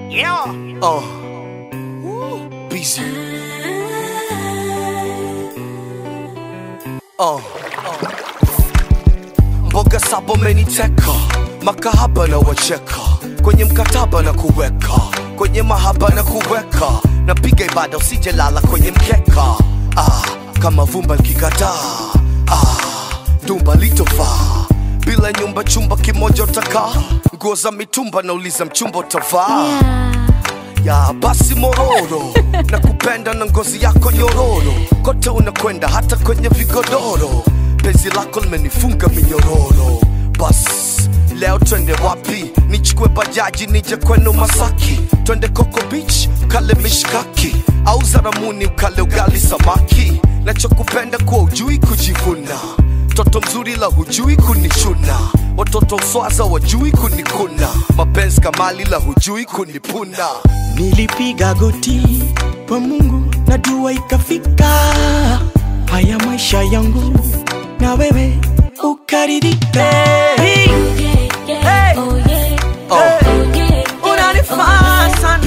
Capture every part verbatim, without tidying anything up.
Yeah. Uh. Busy. Uh. Mboga saba meniteka, makahaba na wacheka, kwenye mkataba na kuweka, kwenye mahaba na kuweka, napiga ibada usije lala kwenye mkeka. Ah, kama vumba likikataa, ah, dumba litofaa, bila nyumba chumba kimoja utakaa, nguo za mitumba nauliza mchumba utavaa. Yeah. Ya basi mororo na kupenda na ngozi yako nyororo, kote unakwenda hata kwenye vigodoro, penzi lako limenifunga minyororo. Bas leo twende wapi? Nichukue bajaji nije kwenu Masaki, twende Coco Beach kale mishkaki, au Zaramuni ukale ugali samaki. Nachokupenda kuwa ujui kujivuna, toto mzuri la hujui kunishuna, watoto uswaza wajui kunikuna, mapenzi kamali la hujui kunipuna. Nilipiga goti kwa Mungu na dua ikafika, haya maisha yangu na wewe ukaridhika. Hey, hey, oh yeah, oh yeah, unanifaa sana.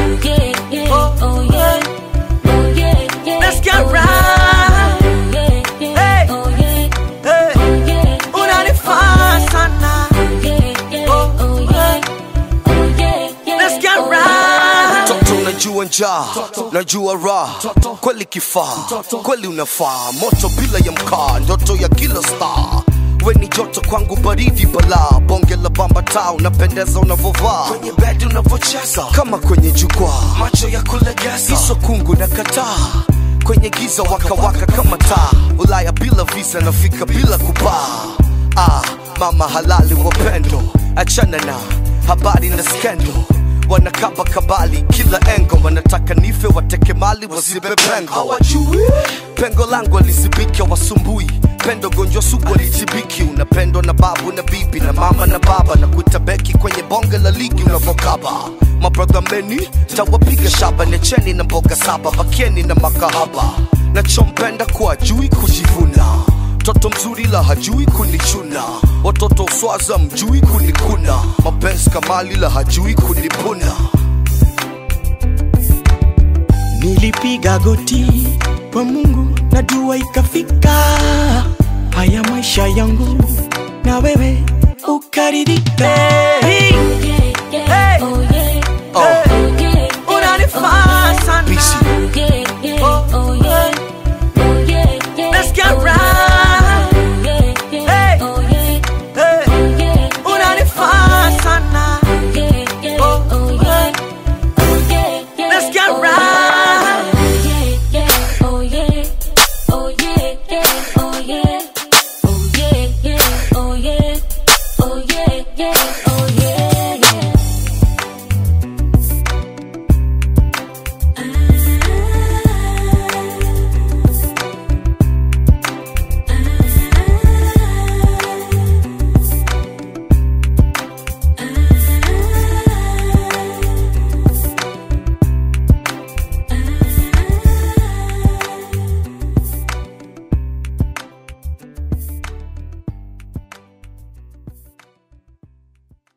Oh, oh yeah, oh yeah, let's get right. Hey, hey, unanifaa sana. Oh, oh yeah, let's get right. Toto najua njaa, najua raha, kweli kifaa, kweli unafaa, moto bila ya mkaa, ndoto ya kila star. We ni joto kwangu baridi balaa, bonge la bamba taa, unapendeza unavovaa, kwenye bed unavocheza, kama kwenye jukwaa, macho ya kulegeza, iso kungu na kataa, kwenye giza waka waka kama taa, Ulaya bila visa nafika bila kupaa. Ah, mama halali wapendo, achana na habari na skendo, wanakaba kabali kila engo, wanataka nife wateke mali wasibe pengo. Hawajui pengo langu alizibika wasumbui, pendo gonjwa sugu alitibiki. Unapendwa na babu na bibi na mama na baba, na kuita beki kwenye bonge la ligi unavokaba. Mabrother meni tawapiga shaba, necheni na mboga saba, bakieni na makahaba. Nachompenda kuwa jui kujivuna, toto mzuri la hajui kunichuna, watoto uswaza mjui kunikuna, mapenzi kamali la hajui kunipuna. Nilipiga goti kwa Mungu na dua ikafika, haya maisha yangu na wewe ukaridhika. Hey, hey, Oh. unanifaa sana. Oh, let's get right. Hey, hey, unanifaa sana. Oh, let's get right. Oh yeah, oh yeah, oh yeah, oh yeah, oh yeah, oh yeah, oh yeah, yeah.